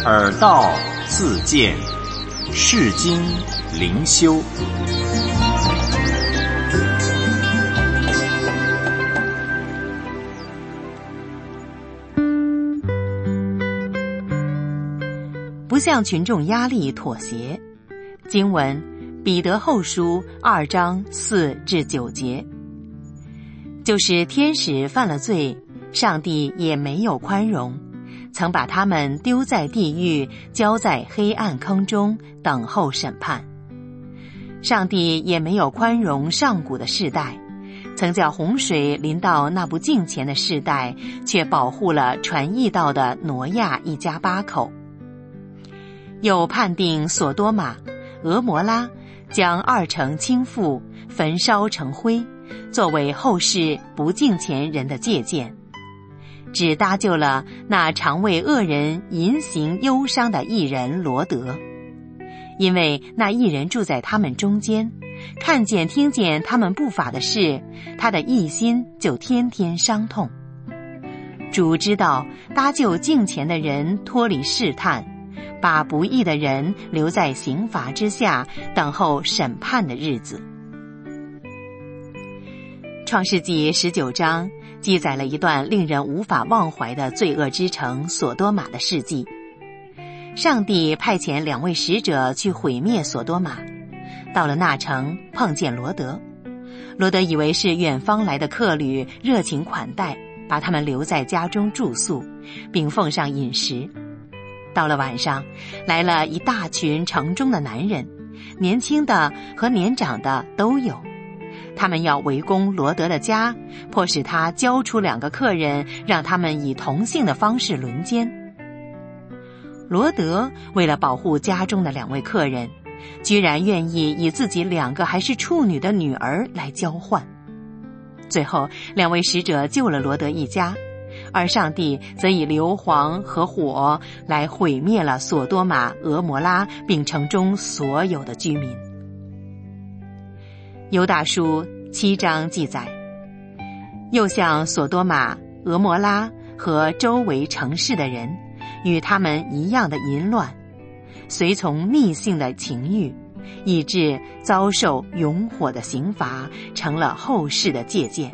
尔道自见，世经灵修。 不向群众压力妥协。经文彼得后书2章4至9节，就是天使犯了罪，上帝也没有宽容，曾把他们丢在地狱，交在黑暗坑中，等候审判。上帝也没有宽容上古的世代，曾叫洪水临到那不敬虔的世代，却保护了传义道的挪亚一家8口。又判定索多玛、俄摩拉，将2城倾覆，焚烧成灰，作为后世不敬虔人的借鉴，只搭救了那常为恶人淫行忧伤的义人罗德。因为那义人住在他们中间，看见听见他们不法的事，他的义心就天天伤痛。主知道搭救敬虔的人脱离试探，把不义的人留在刑罚之下，等候审判的日子。创世纪19章记载了一段令人无法忘怀的罪恶之城索多玛的事迹。上帝派遣2位使者去毁灭索多玛，到了那城碰见罗德。罗德以为是远方来的客旅，热情款待，把他们留在家中住宿，并奉上饮食。到了晚上，来了一大群城中的男人，年轻的和年长的都有。他们要围攻罗德的家，迫使他交出2个客人，让他们以同性的方式轮奸。罗德为了保护家中的2位客人，居然愿意以自己2个还是处女的女儿来交换。最后2位使者救了罗德一家，而上帝则以硫磺和火来毁灭了索多玛、俄摩拉，并城中所有的居民。犹大书7章记载，又像索多玛、俄摩拉和周围城市的人，与他们一样的淫乱，随从逆性的情欲，以致遭受永火的刑罚，成了后世的借鉴。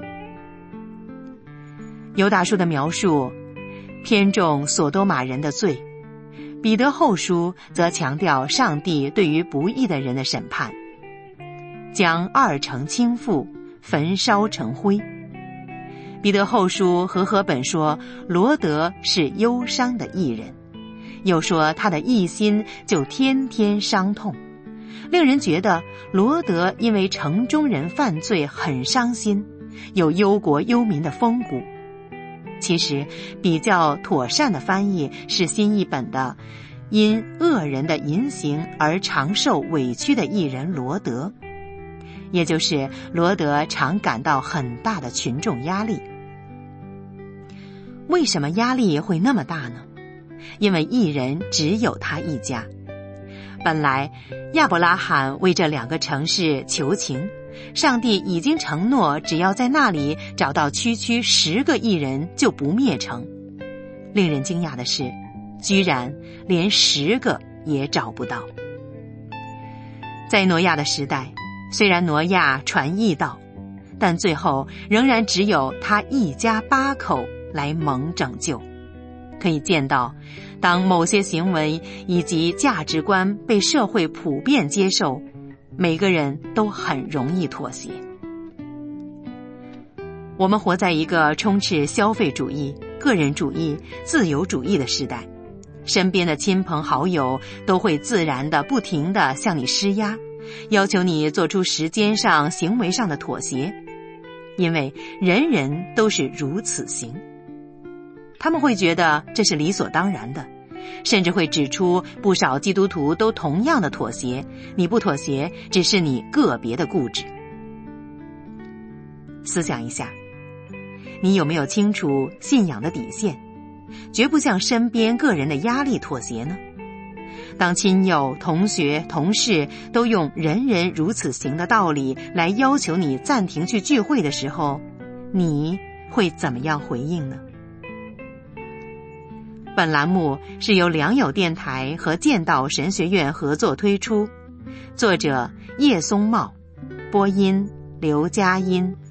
犹大书的描述偏重索多玛人的罪，彼得后书则强调上帝对于不义的人的审判，将2城倾覆，焚烧成灰。彼得后书和本说罗德是忧伤的义人，又说他的义心就天天伤痛，令人觉得罗德因为城中人犯罪很伤心，有忧国忧民的风骨。其实比较妥善的翻译是新译本的因恶人的淫行而常受委屈的义人罗德，也就是罗德常感到很大的群众压力。为什么压力会那么大呢？因为义人只有他一家。本来亚伯拉罕为这2个城市求情，上帝已经承诺只要在那里找到区10个义人就不灭城。令人惊讶的是，居然连10个也找不到。在挪亚的时代，虽然挪亚传义道，但最后仍然只有他一家8口来蒙拯救。可以见到，当某些行为以及价值观被社会普遍接受，每个人都很容易妥协。我们活在一个充斥消费主义、个人主义、自由主义的时代，身边的亲朋好友都会自然地不停地向你施压，要求你做出时间上、行为上的妥协，因为人人都是如此行。他们会觉得这是理所当然的，甚至会指出不少基督徒都同样的妥协，你不妥协只是你个别的固执。思想一下，你有没有清楚信仰的底线，绝不向身边个人的压力妥协呢？当亲友、同学、同事都用人人如此行的道理来要求你暂停去聚会的时候，你会怎么样回应呢？ 本栏目是由良友电台和剑道神学院合作推出，作者叶松茂，播音刘佳音。